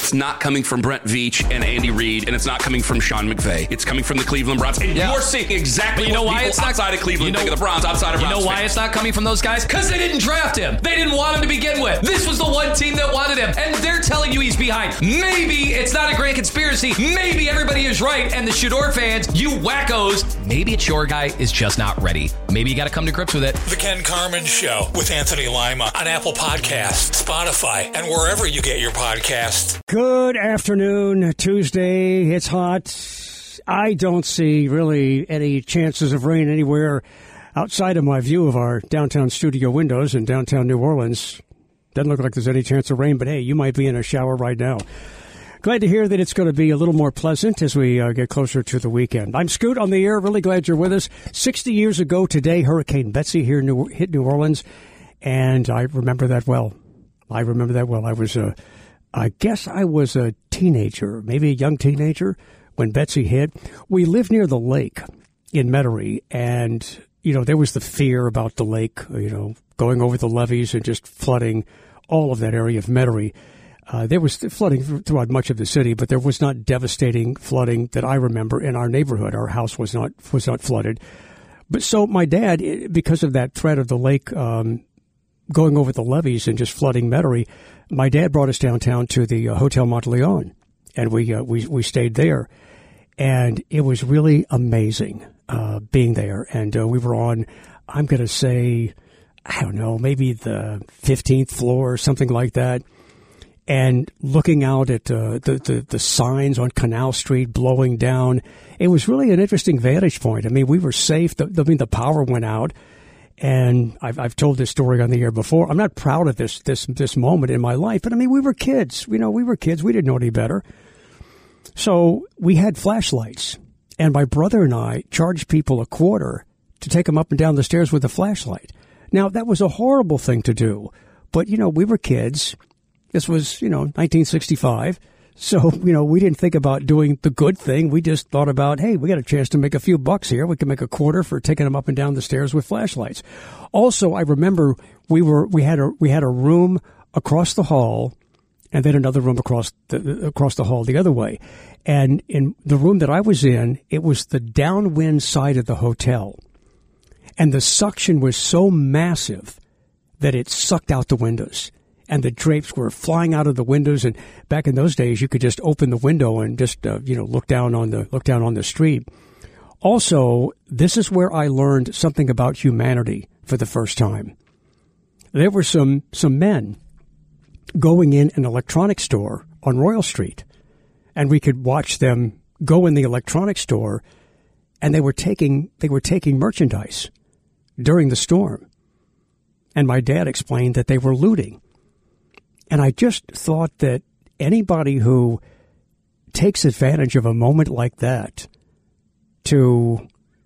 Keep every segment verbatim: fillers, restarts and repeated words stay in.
it's not coming from Brent Veach and Andy Reid, and it's not coming from Sean McVay. It's coming from the Cleveland Browns. And yeah. you're seeing exactly but you know what why people it's not, outside of Cleveland you know, think of the Browns, outside of Browns. You know why fans. it's not coming from those guys? Because they didn't draft him. They didn't want him to begin with. This was the one team that wanted him, and they're telling you he's behind. Maybe it's not a grand conspiracy. Maybe everybody is right, and the Shador fans, you wackos, maybe it's your guy is just not ready. Maybe you got to come to grips with it. The Ken Carman Show with Anthony Lima on Apple Podcasts, Spotify, and wherever you get your podcasts. Good afternoon, Tuesday. It's hot. I don't see really any chances of rain anywhere outside of my view of our downtown studio windows in downtown New Orleans. Doesn't look like there's any chance of rain, but hey, you might be in a shower right now. Glad to hear that it's going to be a little more pleasant as we uh, get closer to the weekend. I'm Scoot on the air. Really glad you're with us. sixty years ago today, Hurricane Betsy here New, hit New Orleans, and I remember that well. I remember that well. I was a, I guess I was a teenager, maybe a young teenager, when Betsy hit. We lived near the lake in Metairie, and, you know, there was the fear about the lake, you know, going over the levees and just flooding all of that area of Metairie. Uh, there was flooding throughout much of the city, but there was not devastating flooding that I remember in our neighborhood. Our house was not was not flooded. But so my dad, because of that threat of the lake um, going over the levees and just flooding Metairie, my dad brought us downtown to the uh, Hotel Monteleone, and we uh, we we stayed there, and it was really amazing uh, being there. And uh, we were on, I'm going to say, I don't know, maybe the fifteenth floor or something like that. And looking out at uh, the, the the signs on Canal Street blowing down, it was really an interesting vantage point. I mean, we were safe. The, I mean, the power went out, and I've I've told this story on the air before. I'm not proud of this this this moment in my life, but I mean, we were kids. You know, we were kids. We didn't know any better. So we had flashlights, and my brother and I charged people a quarter to take them up and down the stairs with a flashlight. Now, that was a horrible thing to do, but you know, we were kids. This was, you know, nineteen sixty-five. So, you know, we didn't think about doing the good thing. We just thought about, hey, we got a chance to make a few bucks here. We can make a quarter for taking them up and down the stairs with flashlights. Also, I remember we were we had a we had a room across the hall, and then another room across the across the hall the other way. And in the room that I was in, it was the downwind side of the hotel, and the suction was so massive that it sucked out the windows. And the drapes were flying out of the windows. And back in those days, you could just open the window and just, uh, you know, look down on the look down on the street. Also, this is where I learned something about humanity for the first time. There were some some men going in an electronics store on Royal Street, and we could watch them go in the electronics store, and they were taking they were taking merchandise during the storm. And my dad explained that they were looting. And I just thought that anybody who takes advantage of a moment like that to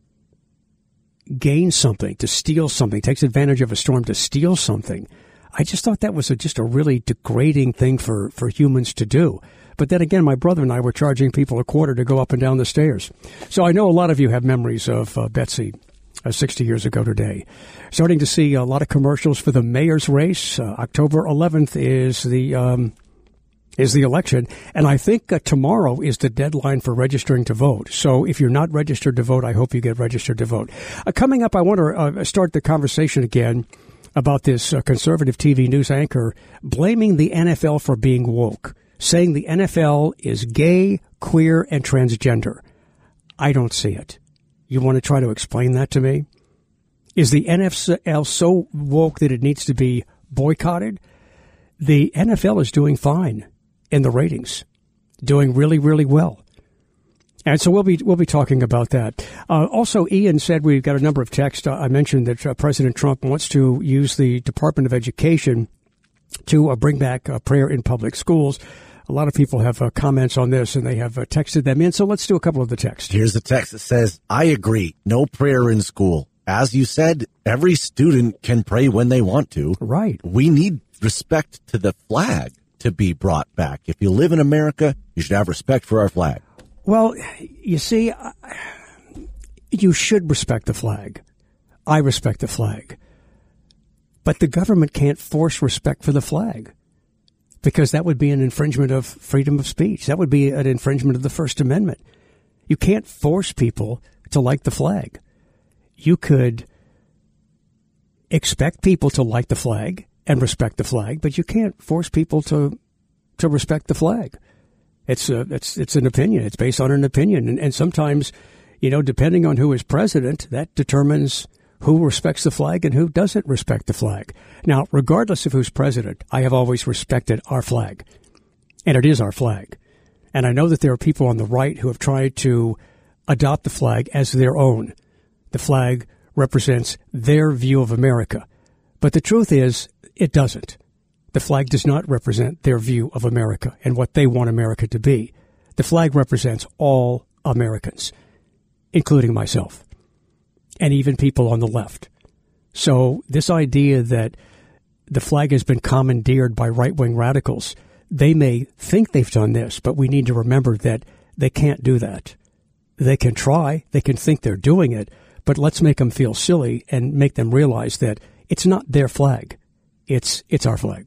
gain something, to steal something, takes advantage of a storm to steal something, I just thought that was a, just a really degrading thing for, for humans to do. But then again, my brother and I were charging people a quarter to go up and down the stairs. So I know a lot of you have memories of uh, Betsy. Uh, sixty years ago today. Starting to see a lot of commercials for the mayor's race. Uh, October eleventh is the um, is the election, and I think uh, tomorrow is the deadline for registering to vote. So if you're not registered to vote, I hope you get registered to vote. Uh, coming up, I want to uh, start the conversation again about this uh, conservative T V news anchor blaming the N F L for being woke, saying the N F L is gay, queer, and transgender. I don't see it. You want to try to explain that to me? Is the N F L so woke that it needs to be boycotted? The N F L is doing fine in the ratings, doing really, really well. And so we'll be we'll be talking about that. Uh, also, Ian said we've got a number of texts. I mentioned that uh, President Trump wants to use the Department of Education to uh, bring back uh, prayer in public schools. A lot of people have uh, comments on this, and they have uh, texted them in. So let's do a couple of the texts. Here's the text that says, I agree. No prayer in school. As you said, every student can pray when they want to. Right. We need respect to the flag to be brought back. If you live in America, you should have respect for our flag. Well, you see, you should respect the flag. I respect the flag. But the government can't force respect for the flag. because that would be an infringement of freedom of speech. That would be an infringement of the First Amendment. You can't force people to like the flag. You could expect people to like the flag and respect the flag, but you can't force people to to respect the flag. It's a, it's it's an opinion. It's based on an opinion, and, and sometimes, you know, depending on who is president, that determines who respects the flag and who doesn't respect the flag. Now, regardless of who's president, I have always respected our flag, and it is our flag. And I know that there are people on the right who have tried to adopt the flag as their own. The flag represents their view of America. But the truth is, it doesn't. The flag does not represent their view of America and what they want America to be. The flag represents all Americans, including myself, and even people on the left. So this idea that the flag has been commandeered by right-wing radicals, they may think they've done this, but we need to remember that they can't do that. They can try, they can think they're doing it, but let's make them feel silly and make them realize that it's not their flag. It's it's our flag.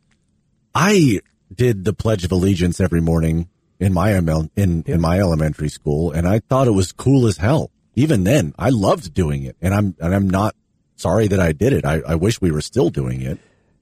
I did the Pledge of Allegiance every morning in my in in, yeah. in my elementary school, and I thought it was cool as hell. Even then, I loved doing it, and I'm and I'm not sorry that I did it. I, I wish we were still doing it.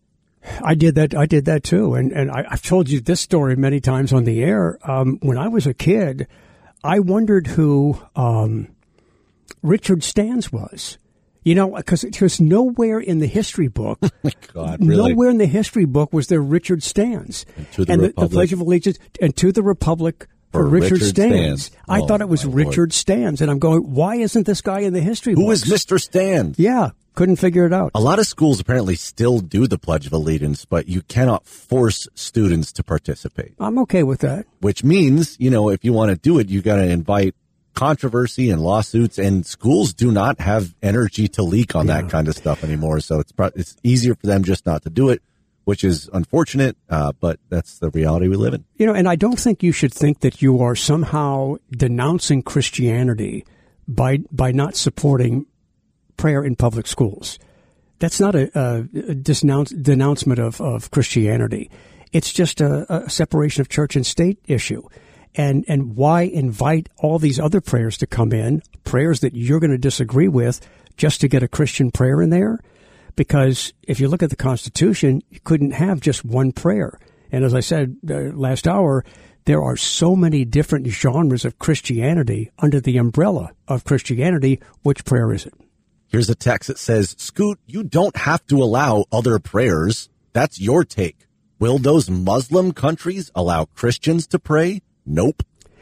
I did that. I did that too, and and I, I've told you this story many times on the air. Um, when I was a kid, I wondered who um, Richard Stans was. You know, because there's nowhere in the history book, oh my God, really? nowhere in the history book was there Richard Stans. And, to the, and the, Republic, the Pledge of Allegiance, and to the Republic for, for Richard, Richard Stans. Stans. I oh, thought it was Richard Lord. Stans, and I'm going, why isn't this guy in the history book? Who is Mister Stans? Yeah, couldn't figure it out. A lot of schools apparently still do the Pledge of Allegiance, but you cannot force students to participate. I'm okay with that. Which means, you know, if you want to do it, you got to invite controversy and lawsuits, and schools do not have energy to leak on yeah. that kind of stuff anymore. So it's pro- it's easier for them just not to do it, which is unfortunate, uh, but that's the reality we live in. You know, and I don't think you should think that you are somehow denouncing Christianity by by not supporting prayer in public schools. That's not a, a, a denounce, denouncement of, of Christianity. It's just a, a separation of church and state issue. And and why invite all these other prayers to come in, prayers that you're going to disagree with, just to get a Christian prayer in there? Because if you look at the Constitution, you couldn't have just one prayer. And as I said uh, last hour, there are so many different genres of Christianity under the umbrella of Christianity. Which prayer is it? Here's a text that says, Scoot, you don't have to allow other prayers. That's your take. Will those Muslim countries allow Christians to pray? Nope.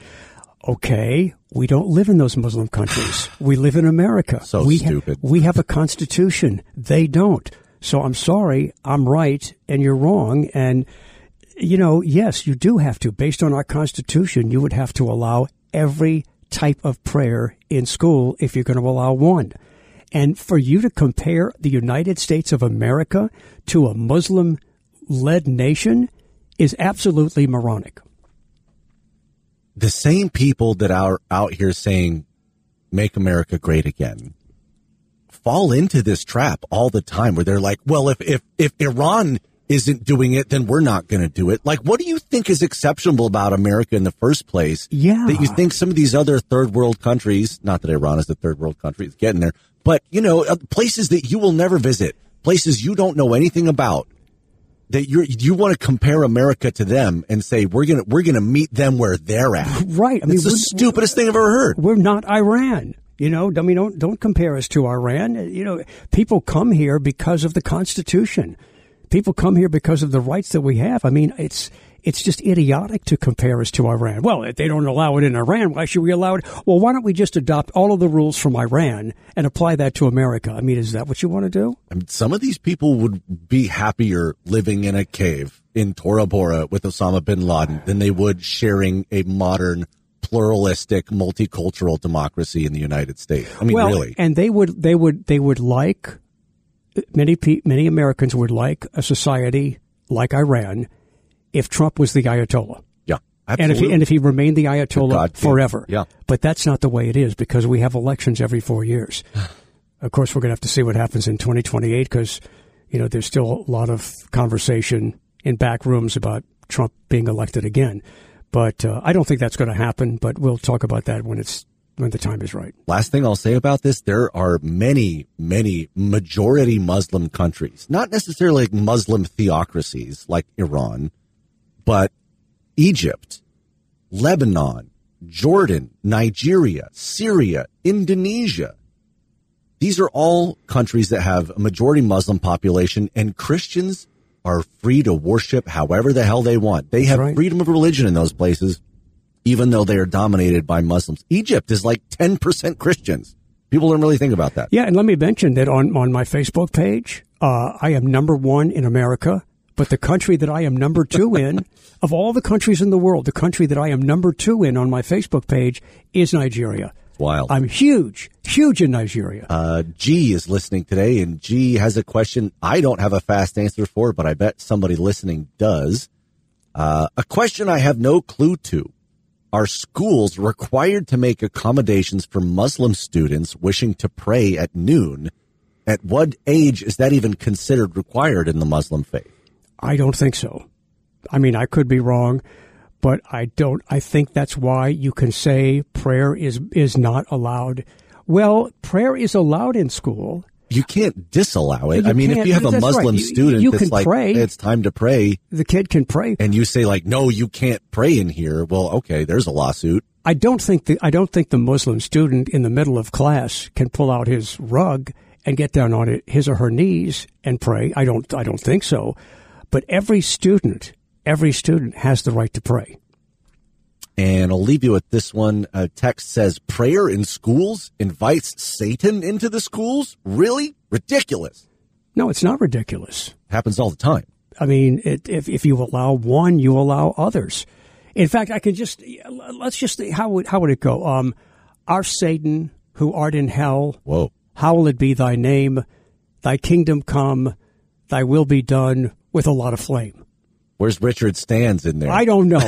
Okay, we don't live in those Muslim countries. We live in America. So we stupid. Ha- we have a constitution. They don't. So I'm sorry, I'm right, and you're wrong. And, you know, yes, you do have to. Based on our constitution, you would have to allow every type of prayer in school if you're going to allow one. And for you to compare the United States of America to a Muslim-led nation is absolutely moronic. The same people that are out here saying, make America great again, fall into this trap all the time where they're like, well, if, if, if Iran isn't doing it, then we're not going to do it. Like, what do you think is exceptional about America in the first place? Yeah. That you think some of these other third world countries, not that Iran is a third world country, it's getting there, but, you know, places that you will never visit, places you don't know anything about, that you you want to compare America to them and say we're gonna we're gonna meet them where they're at. Right. I mean, it's the stupidest thing I've ever heard. We're not Iran. You know, I mean, don't don't compare us to Iran. You know, people come here because of the Constitution. People come here because of the rights that we have. I mean, it's it's just idiotic to compare us to Iran. Well, if they don't allow it in Iran, why should we allow it? Well, why don't we just adopt all of the rules from Iran and apply that to America? I mean, is that what you want to do? I mean, some of these people would be happier living in a cave in Tora Bora with Osama bin Laden than they would sharing a modern, pluralistic, multicultural democracy in the United States. I mean, well, really. And they would, they would, they would like, many, many Americans would like a society like Iran if Trump was the Ayatollah. Yeah, absolutely. And if he, and if he remained the Ayatollah forever. Yeah. But that's not the way it is because we have elections every four years. Of course, we're going to have to see what happens in twenty twenty-eight because, you know, there's still a lot of conversation in back rooms about Trump being elected again. But uh, I don't think that's going to happen, but we'll talk about that when it's when the time is right. Last thing I'll say about this, there are many, many majority Muslim countries, not necessarily like Muslim theocracies like Iran, but Egypt, Lebanon, Jordan, Nigeria, Syria, Indonesia. These are all countries that have a majority Muslim population, and Christians are free to worship however the hell they want. They have right. freedom of religion in those places, even though they are dominated by Muslims. Egypt is like ten percent Christians. People don't really think about that. Yeah, and let me mention that on, on my Facebook page, uh, I am number one in America, but the country that I am number two in, of all the countries in the world, the country that I am number two in on my Facebook page is Nigeria. Wild. I'm huge, huge in Nigeria. Uh, G is listening today, and G has a question I don't have a fast answer for, but I bet somebody listening does. Uh, a question I have no clue to. Are schools required to make accommodations for Muslim students wishing to pray at noon? At what age is that even considered required in the Muslim faith? I don't think so. I mean, I could be wrong. But I don't, I think that's why you can say prayer is, is not allowed. Well, prayer is allowed in school. You can't disallow it. I mean, if you have a Muslim right. student you, you that's like, pray. It's time to pray. The kid can pray. And you say like, no, you can't pray in here. Well, okay, there's a lawsuit. I don't think the, I don't think the Muslim student in the middle of class can pull out his rug and get down on it, his or her knees and pray. I don't, I don't think so. But every student Every student has the right to pray. And I'll leave you with this one. A text says, prayer in schools invites Satan into the schools? Really? Ridiculous. No, it's not ridiculous. Happens all the time. I mean, it, if, if you allow one, you allow others. In fact, I could just, let's just, how would, how would it go? Um, our Satan, who art in hell, Whoa. Hallowed be thy name, thy kingdom come, thy will be done, with a lot of flame. Where's Richard Stans in there? I don't know.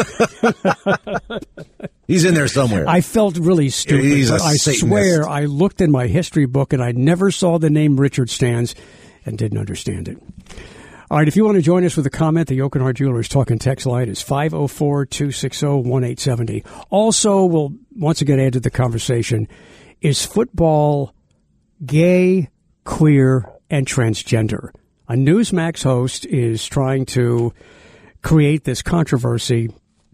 I He's in there somewhere. I felt really stupid. He's a I Satanist. swear I looked in my history book and I never saw the name Richard Stans and didn't understand it. All right, if you want to join us with a comment, the Oakenhart Jewelers Talking Text line is five oh four, two six oh, one eight seven oh. Also, we'll once again add to the conversation, is football gay, queer, and transgender? A Newsmax host is trying to create this controversy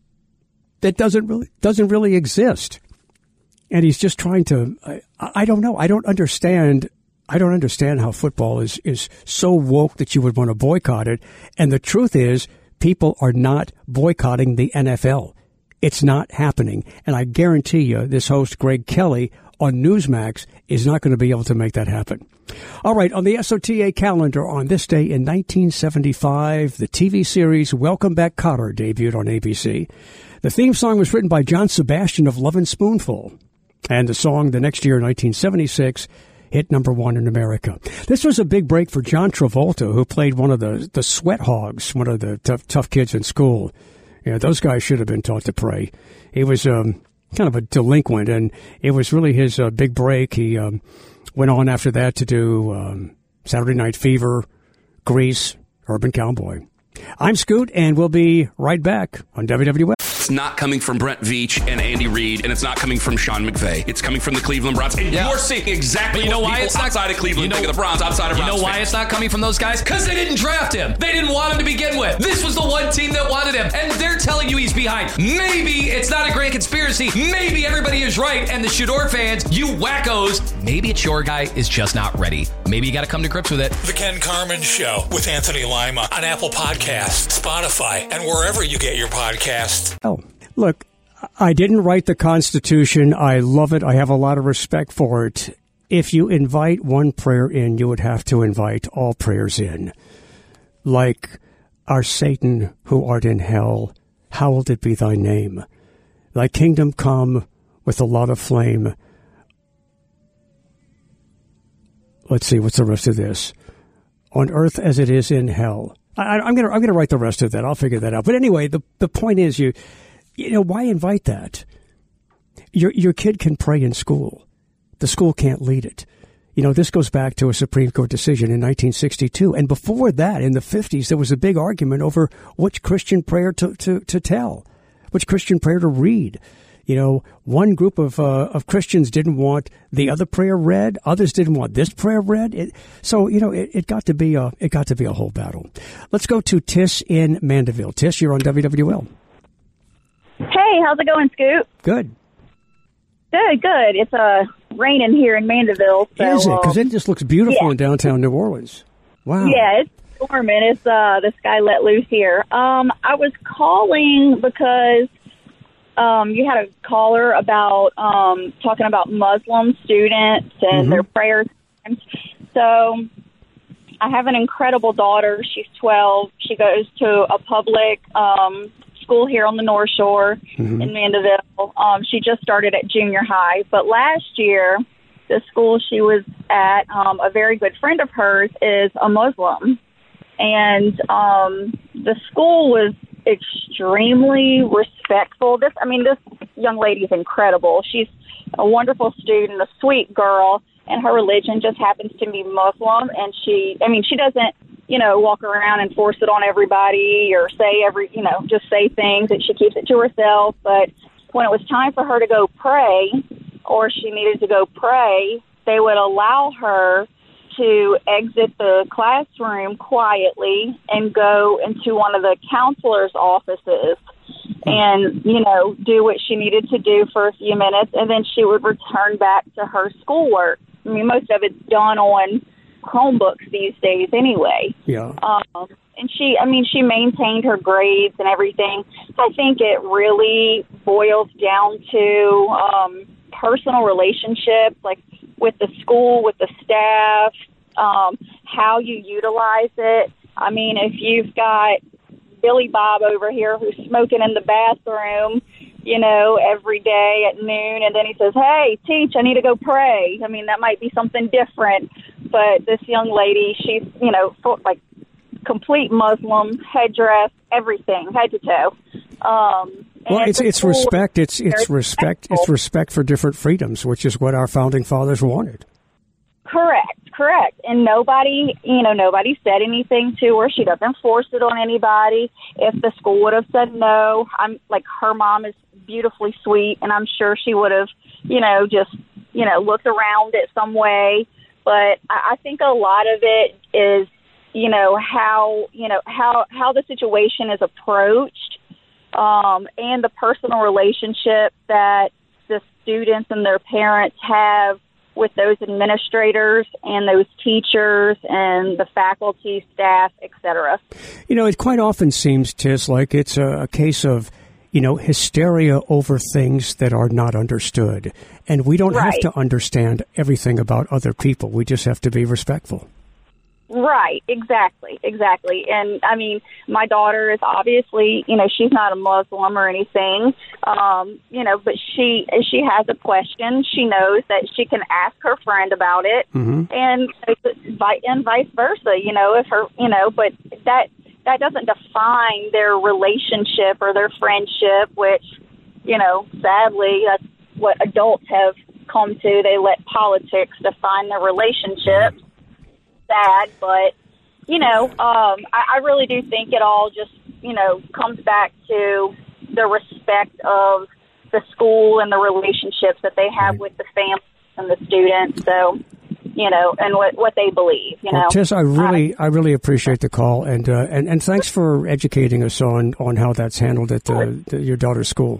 that doesn't really doesn't really exist, and he's just trying to. I, I don't know. I don't understand. I don't understand how football is is so woke that you would want to boycott it. And the truth is, people are not boycotting the N F L. It's not happening, and I guarantee you, this host Greg Kelly on Newsmax is not going to be able to make that happen. All right, on the S O T A calendar on this day in nineteen seventy-five, the T V series Welcome Back, Kotter debuted on A B C. The theme song was written by John Sebastian of Lovin' Spoonful. And the song the next year, nineteen seventy-six, hit number one in America. This was a big break for John Travolta, who played one of the, the sweat hogs, one of the tough, tough kids in school. Yeah, those guys should have been taught to pray. He was um, kind of a delinquent, and it was really his uh, big break. He um, went on after that to do um, Saturday Night Fever, Grease, Urban Cowboy. I'm Scoot, and we'll be right back on W W F. It's not coming from Brent Veach and Andy Reid, and it's not coming from Sean McVay. It's coming from the Cleveland Browns. And yeah. you're seeing exactly you know what why people it's not, outside of Cleveland you know, think of the Browns, outside of You Browns know why fans. it's not coming from those guys? Because they didn't draft him. They didn't want him to begin with. This was the one team that wanted him, and they're telling you he's behind. Maybe it's not a grand conspiracy. Maybe everybody is right, and the Shador fans, you wackos, maybe it's your guy is just not ready. Maybe you got to come to grips with it. The Ken Carman Show with Anthony Lima on Apple Podcasts, Spotify, and wherever you get your podcasts. Oh, look. I didn't write the Constitution. I love it. I have a lot of respect for it. If you invite one prayer in, you would have to invite all prayers in. Like, our Satan who art in hell, hallowed it be thy name. Thy kingdom come with a lot of flame. Let's see, what's the rest of this? On earth as it is in hell. I, I'm going to I'm gonna write the rest of that. I'll figure that out. But anyway, the, the point is, you... You know, why invite that? Your your kid can pray in school. The school can't lead it. You know, this goes back to a Supreme Court decision in nineteen sixty-two. And before that, in the fifties, there was a big argument over which Christian prayer to, to, to tell, which Christian prayer to read. You know, one group of uh, of Christians didn't want the other prayer read. Others didn't want this prayer read. It, so, you know, it, it got to be a it got to be a whole battle. Let's go to Tiss in Mandeville. Tiss, you're on W W L. Hey, how's it going, Scoot? Good. Good, good. It's uh, raining here in Mandeville. So, Is it? Because uh, it just looks beautiful yeah. in downtown New Orleans. Wow. Yeah, it's storming. It's uh, the sky let loose here. Um, I was calling because um, you had a caller about um, talking about Muslim students and Mm-hmm. their prayer times. So I have an incredible daughter. She's twelve. She goes to a public um school here on the North Shore mm-hmm. in Mandeville. Um, she just started at junior high, but last year, the school she was at, um, a very good friend of hers is a Muslim, and um, the school was extremely respectful. This, I mean, this young lady is incredible. She's a wonderful student, a sweet girl, and her religion just happens to be Muslim, and she, I mean, she doesn't, you know, walk around and force it on everybody or say every, you know, just say things, that she keeps it to herself. But when it was time for her to go pray, or she needed to go pray, they would allow her to exit the classroom quietly and go into one of the counselor's offices and, you know, do what she needed to do for a few minutes, and then she would return back to her schoolwork. I mean, most of it's done on Chromebooks these days anyway. Yeah. Um, and she, I mean, she maintained her grades and everything. I think it really boils down to um, personal relationships, like with the school, with the staff, um, how you utilize it. I mean, if you've got Billy Bob over here who's smoking in the bathroom, you know, every day at noon, and then he says, hey, teach, I need to go pray. I mean, that might be something different. But this young lady, she's, you know, like complete Muslim, headdress, everything, head to toe. Um, well, it's it's respect. It's it's respect. It's respect for different freedoms, which is what our founding fathers wanted. Correct, correct. And nobody, you know, nobody said anything to her. She doesn't force it on anybody. If the school would have said no, I'm like, her mom is beautifully sweet, and I'm sure she would have, you know, just, you know, looked around it some way. But I think a lot of it is, you know, how, you know, how, how the situation is approached, um, and the personal relationship that the students and their parents have with those administrators and those teachers and the faculty, staff, et cetera. You know, it quite often seems, Tiss, like it's a, a case of, you know, hysteria over things that are not understood. And we don't right. have to understand everything about other people. We just have to be respectful. Right, exactly, exactly. And, I mean, my daughter is obviously, you know, she's not a Muslim or anything, um, you know, but she if she has a question, she knows that she can ask her friend about it, mm-hmm. and, and vice versa, you know, if her, you know, but that that doesn't define their relationship or their friendship, which, you know, sadly, that's what adults have come to. They let politics define their relationships. Sad, but, you know, um, I, I really do think it all just, you know, comes back to the respect of the school and the relationships that they have with the families and the students. So, you know, and what, what they believe, you well, know. Tiss, I really, I really appreciate the call, and uh, and and thanks for educating us on, on how that's handled at uh, the, your daughter's school.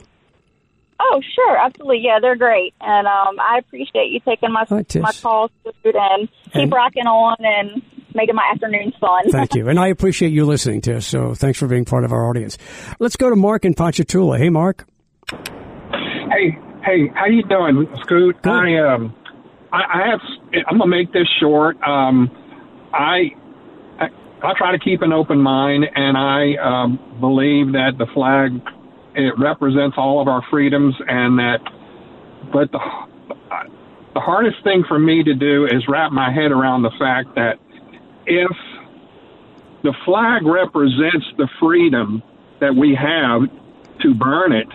Oh, sure, absolutely, yeah, they're great, and um, I appreciate you taking my Hi, my calls, and keep and, rocking on and making my afternoons fun. Thank you, and I appreciate you listening, Tiss. So thanks for being part of our audience. Let's go to Mark in Ponchatoula. Hey, Mark. Hey, hey, how you doing, Scoot? Good. I um, I, I have. I'm gonna make this short. Um, I, I I try to keep an open mind, and I um, believe that the flag, it represents all of our freedoms, and that. But the the hardest thing for me to do is wrap my head around the fact that if the flag represents the freedom that we have to burn it,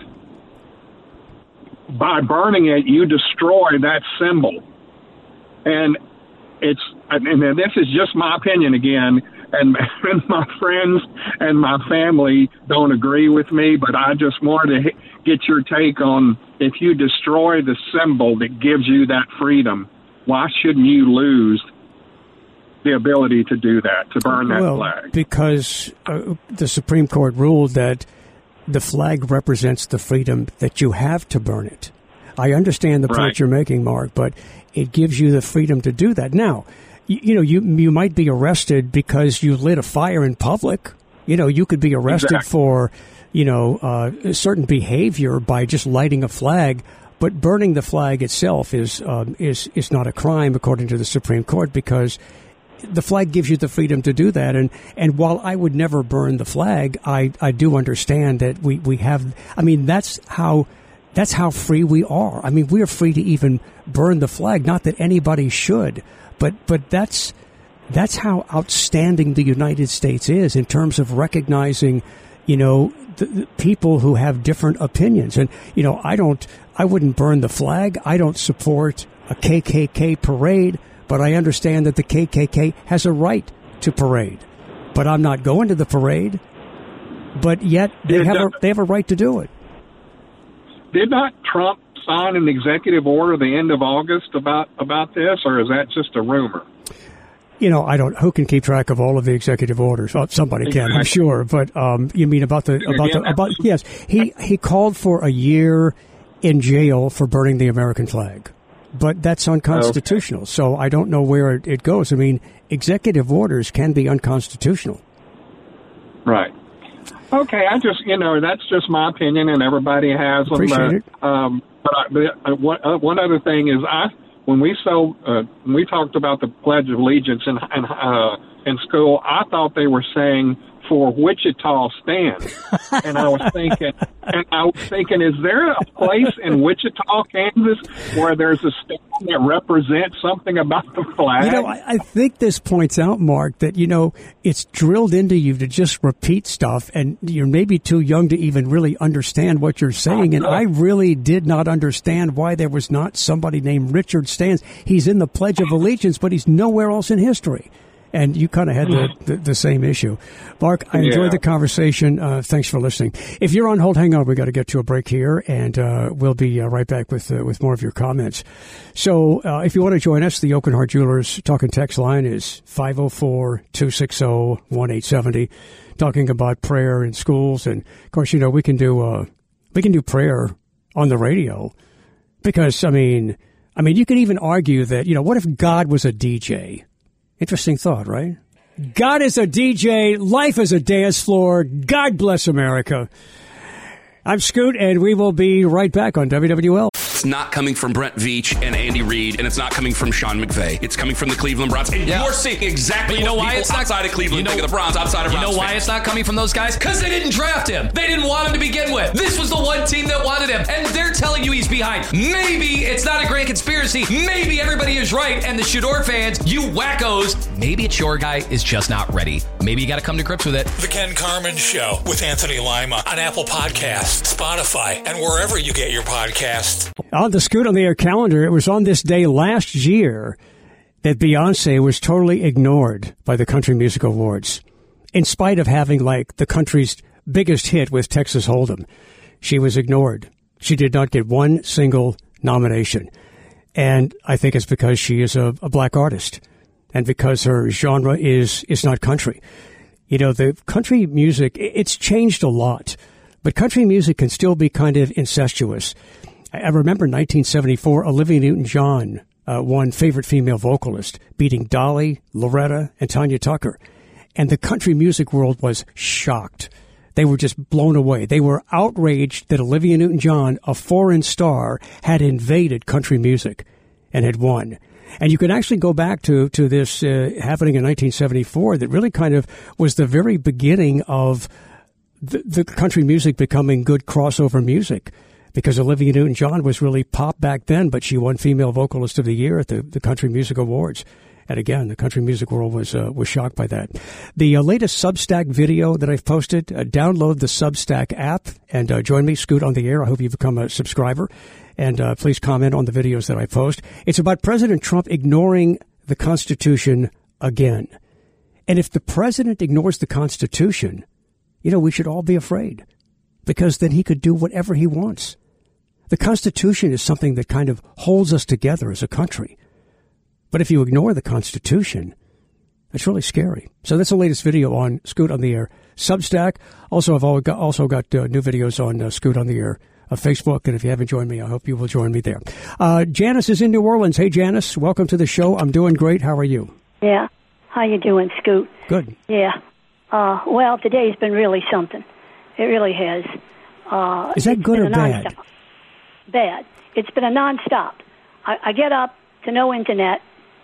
by burning it, you destroy that symbol. And it's, and this is just my opinion again, and, and my friends and my family don't agree with me, but I just wanted to get your take on, if you destroy the symbol that gives you that freedom, why shouldn't you lose the ability to do that, to burn that well, flag? Because uh, the Supreme Court ruled that the flag represents the freedom that you have to burn it. I understand the point right. you're making, Mark, but it gives you the freedom to do that. Now, you, you know, you you might be arrested because you lit a fire in public. You know, you could be arrested exactly. for, you know, uh, certain behavior by just lighting a flag. But burning the flag itself is um, is is not a crime, according to the Supreme Court, because the flag gives you the freedom to do that. And, and while I would never burn the flag, I, I do understand that we, we have, I mean, that's how, that's how free we are. I mean, we are free to even burn the flag. Not that anybody should, but, but that's, that's how outstanding the United States is in terms of recognizing, you know, the, the people who have different opinions. And, you know, I don't, I wouldn't burn the flag. I don't support a K K K parade. But I understand that the K K K has a right to parade. But I'm not going to the parade. But yet they have a, they have a right to do it. Did not Trump sign an executive order the end of August about, about this, or is that just a rumor? You know, I don't. Who can keep track of all of the executive orders? Well, somebody can, exactly. I'm sure. But um, you mean about the about the about? Yes, he he called for a year in jail for burning the American flag. But that's unconstitutional, okay. So I don't know where it, it goes. I mean, executive orders can be unconstitutional. Right. Okay, I just, you know, that's just my opinion, and everybody has them. Appreciate it. Um, but I, but one, uh, one other thing is, I when we so uh, when we talked about the Pledge of Allegiance in in, uh, in school, I thought they were saying "For Wichita Stand," and I was thinking, and I was thinking, is there a place in Wichita, Kansas, where there's a stand that represents something about the flag? You know, I, I think this points out, Mark, that, you know, it's drilled into you to just repeat stuff, and you're maybe too young to even really understand what you're saying. And I really did not understand why there was not somebody named Richard Stans. He's in the Pledge of Allegiance, but he's nowhere else in history. And you kind of had the, the, the same issue. Mark, I enjoyed yeah. the conversation. Uh, thanks for listening. If you're on hold, hang on. We've got to get to a break here, and uh, we'll be uh, right back with uh, with more of your comments. So uh, if you want to join us, the Oakenhart Jewelers Talk and Text line is five oh four, two six oh, one eight seven oh, talking about prayer in schools. And, of course, you know, we can do uh, we can do prayer on the radio because, I mean, I mean, you can even argue that, you know, what if God was a D J? Interesting thought, right? God is a D J. Life is a dance floor. God bless America. I'm Scoot, and we will be right back on W W L. It's not coming from Brent Veach and Andy Reid, and it's not coming from Sean McVay. It's coming from the Cleveland Browns. And yeah. you're seeing exactly you know what why it's not, outside of Cleveland you know, think of the Browns, outside of You Browns know why fans. it's not coming from those guys? Because they didn't draft him. They didn't want him to begin with. This was the one team that wanted him, and they're telling you he's behind. Maybe it's not a grand conspiracy. Maybe everybody is right, and the Shador fans, you wackos, maybe it's your guy is just not ready. Maybe you got to come to grips with it. The Ken Carman Show with Anthony Lima on Apple Podcasts, Spotify, and wherever you get your podcasts. On the Scoot on the Air calendar, it was on this day last year that Beyonce was totally ignored by the Country Music Awards. In spite of having, like, the country's biggest hit with Texas Hold'em, she was ignored. She did not get one single nomination. And I think it's because she is a, a black artist and because her genre is, is not country. You know, the country music, it's changed a lot, but country music can still be kind of incestuous. I remember nineteen seventy-four, Olivia Newton-John uh, won Favorite Female Vocalist, beating Dolly, Loretta, and Tanya Tucker. And the country music world was shocked. They were just blown away. They were outraged that Olivia Newton-John, a foreign star, had invaded country music and had won. And you can actually go back to, to this uh, happening in nineteen seventy-four that really kind of was the very beginning of the, the country music becoming good crossover music. Because Olivia Newton-John was really pop back then, but she won Female Vocalist of the Year at the, the Country Music Awards. And again, the country music world was uh, was shocked by that. The uh, latest Substack video that I've posted, uh, download the Substack app and uh, join me, Scoot on the Air. I hope you've become a subscriber. And uh, please comment on the videos that I post. It's about President Trump ignoring the Constitution again. And if the president ignores the Constitution, you know, we should all be afraid, because then he could do whatever he wants. The Constitution is something that kind of holds us together as a country. But if you ignore the Constitution, it's really scary. So that's the latest video on Scoot on the Air Substack. Also, I've also got uh, new videos on uh, Scoot on the Air uh, Facebook. And if you haven't joined me, I hope you will join me there. Uh, Janice is in New Orleans. Hey, Janice, welcome to the show. I'm doing great. How are you? Yeah. How you doing, Scoot? Good. Yeah. Uh, well, today's been really something. It really has. Uh, is that good or bad? Non-stop. Bad. It's been a nonstop. I, I get up to no internet.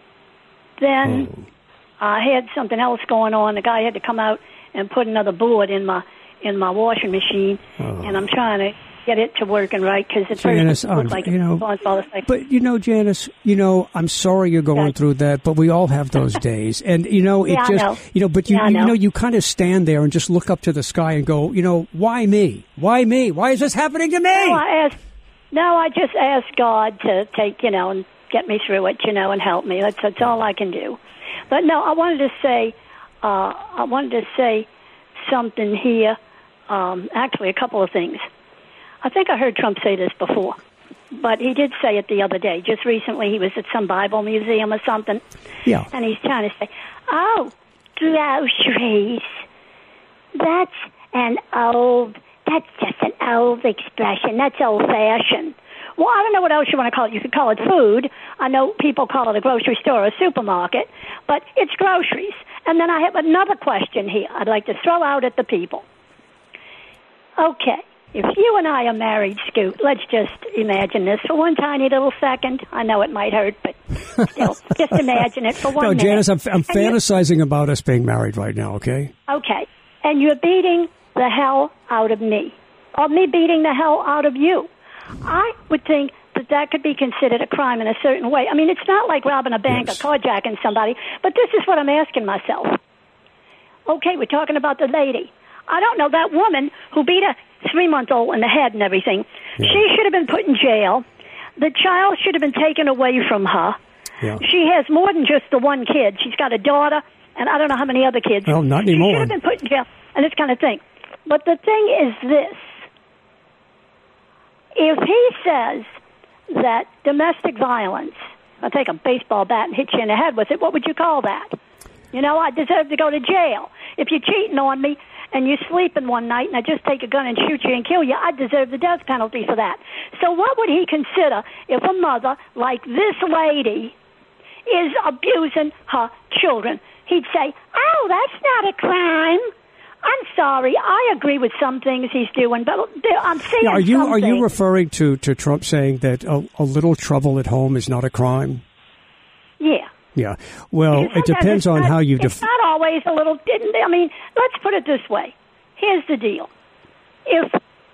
Then oh. I had something else going on. The guy had to come out and put another board in my in my washing machine, oh. and I'm trying to get it to working right because it's Janice, um, like you know, like, but you know, Janice, you know, I'm sorry you're going yeah. through that, but we all have those days, and you know, it yeah, just, know. you know, but you, yeah, you know. know, you kind of stand there and just look up to the sky and go, you know, why me? Why me? Why is this happening to me? No, I asked. No, I just asked God to take, you know, and get me through it, you know, and help me. That's that's all I can do. But no, I wanted to say, uh, I wanted to say something here. Um, actually, a couple of things. I think I heard Trump say this before, but he did say it the other day. Just recently, he was at some Bible museum or something. Yeah. And he's trying to say, "Oh, groceries. That's an old. That's just an old expression. That's old-fashioned." Well, I don't know what else you want to call it. You could call it food. I know people call it a grocery store or a supermarket, but it's groceries. And then I have another question here I'd like to throw out at the people. Okay, if you and I are married, Scoot, let's just imagine this for one tiny little second. I know it might hurt, but still, just imagine it for one no, minute. No, Janice, I'm, I'm fantasizing about us being married right now, okay? Okay, and you're beating the hell out of me, or me beating the hell out of you. I would think that that could be considered a crime in a certain way. I mean, it's not like robbing a bank yes. or carjacking somebody, but this is what I'm asking myself. Okay, we're talking about the lady. I don't know, that woman who beat a three-month-old in the head and everything, yeah. she should have been put in jail. The child should have been taken away from her. Yeah. She has more than just the one kid. She's got a daughter, and I don't know how many other kids. Well, not anymore. She should have been put in jail, and this kind of thing. But the thing is this. If he says that domestic violence, I'll take a baseball bat and hit you in the head with it, what would you call that? You know, I deserve to go to jail. If you're cheating on me and you're sleeping one night and I just take a gun and shoot you and kill you, I deserve the death penalty for that. So what would he consider if a mother like this lady is abusing her children? He'd say, oh, that's not a crime. I'm sorry. I agree with some things he's doing, but I'm seeing now, are you some are things. you referring to, to Trump saying that a, a little trouble at home is not a crime? Yeah. Yeah. Well, it depends on not, how you. It's Def- not always a little. Didn't I mean? Let's put it this way. Here's the deal. If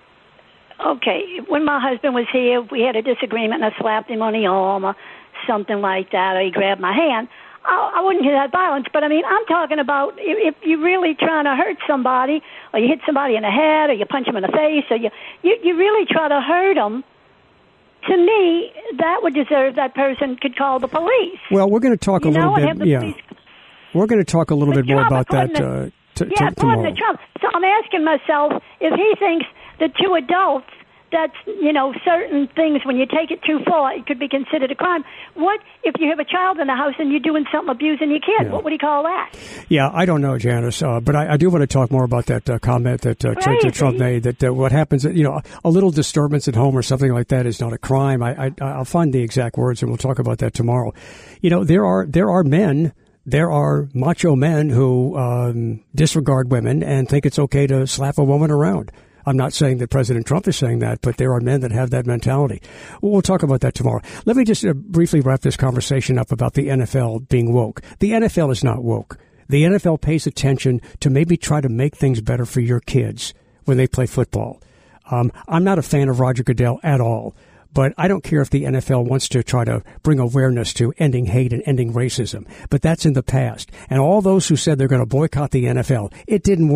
okay, when my husband was here, we had a disagreement, and I slapped him on the arm or something like that, or he grabbed my hand. I wouldn't hear that violence, but I mean, I'm talking about if you're really trying to hurt somebody, or you hit somebody in the head, or you punch them in the face, or you, you, you really try to hurt them, to me, that would deserve that person could call the police. Well, we're going to talk you a little know, bit, yeah. Police. We're going to talk a little but bit more Trump, about that the, uh, t- yeah, t- tomorrow. The Trump. So I'm asking myself, if he thinks that two adults, that's, you know, certain things, when you take it too far, it could be considered a crime. What if you have a child in the house and you're doing something abusing your kid? Yeah. What would he call that? Yeah, I don't know, Janice, uh, but I, I do want to talk more about that uh, comment that, uh, that Trump made, that uh, what happens, you know, a little disturbance at home or something like that is not a crime. I, I, I'll find the exact words, and we'll talk about that tomorrow. You know, there are there are men, there are macho men who um, disregard women and think it's okay to slap a woman around. I'm not saying that President Trump is saying that, but there are men that have that mentality. We'll talk about that tomorrow. Let me just uh, briefly wrap this conversation up about the N F L being woke. The N F L is not woke. The N F L pays attention to maybe try to make things better for your kids when they play football. Um, I'm not a fan of Roger Goodell at all, but I don't care if the N F L wants to try to bring awareness to ending hate and ending racism. But that's in the past. And all those who said they're going to boycott the N F L, it didn't work.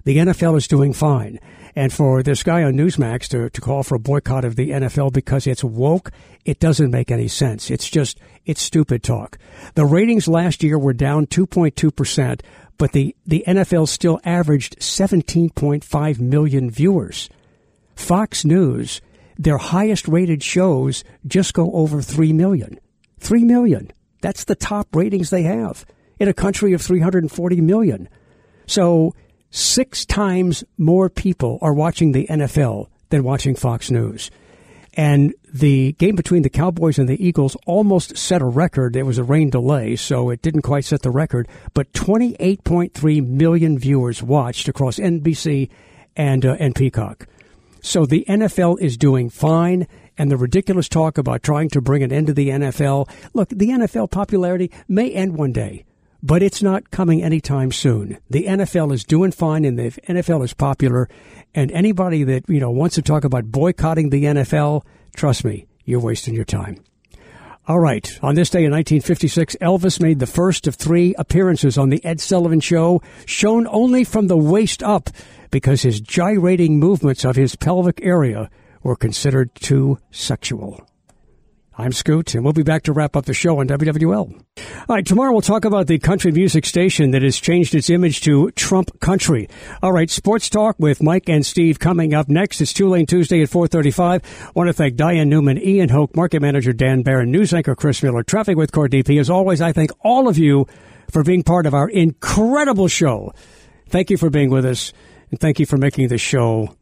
The N F L is doing fine. And for this guy on Newsmax to, to call for a boycott of the N F L because it's woke, it doesn't make any sense. It's just, it's stupid talk. The ratings last year were down two point two percent, but the, the N F L still averaged seventeen point five million viewers. Fox News, their highest rated shows just go over three million. three million. That's the top ratings they have in a country of three hundred forty million. So six times more people are watching the N F L than watching Fox News. And the game between the Cowboys and the Eagles almost set a record. There was a rain delay, so it didn't quite set the record. But twenty-eight point three million viewers watched across N B C and, uh, and Peacock. So the N F L is doing fine. And the ridiculous talk about trying to bring an end to the N F L. Look, the N F L popularity may end one day, but it's not coming anytime soon. The N F L is doing fine, and the N F L is popular. And anybody that, you know, wants to talk about boycotting the N F L, trust me, you're wasting your time. All right. On this day in nineteen fifty-six, Elvis made the first of three appearances on the Ed Sullivan Show, shown only from the waist up because his gyrating movements of his pelvic area were considered too sexual. I'm Scoot, and we'll be back to wrap up the show on W W L. All right, tomorrow we'll talk about the country music station that has changed its image to Trump Country. All right, Sports Talk with Mike and Steve coming up next. It's Two-Lane Tuesday at four thirty-five. I want to thank Diane Newman, Ian Hoke, Market Manager Dan Barron, News Anchor Chris Miller, Traffic with Cord D P. As always, I thank all of you for being part of our incredible show. Thank you for being with us, and thank you for making this show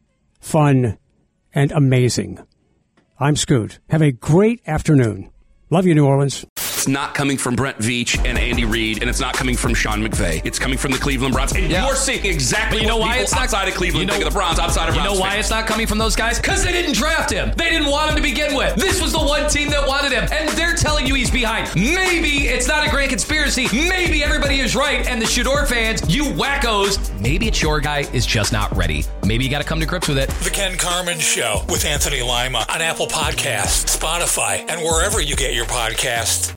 fun and amazing. I'm Scoot. Have a great afternoon. Love you, New Orleans. It's not coming from Brent Veach and Andy Reid, and it's not coming from Sean McVay. It's coming from the Cleveland Browns. And yeah. you're seeing exactly but you know what why people it's not, outside of Cleveland you know, think of the Browns, outside of You Browns know why fans. it's not coming from those guys? Because they didn't draft him. They didn't want him to begin with. This was the one team that wanted him, and they're telling you he's behind. Maybe it's not a grand conspiracy. Maybe everybody is right, and the Shador fans, you wackos, maybe it's your guy is just not ready. Maybe you got to come to grips with it. The Ken Carman Show with Anthony Lima on Apple Podcasts, Spotify, and wherever you get your podcasts.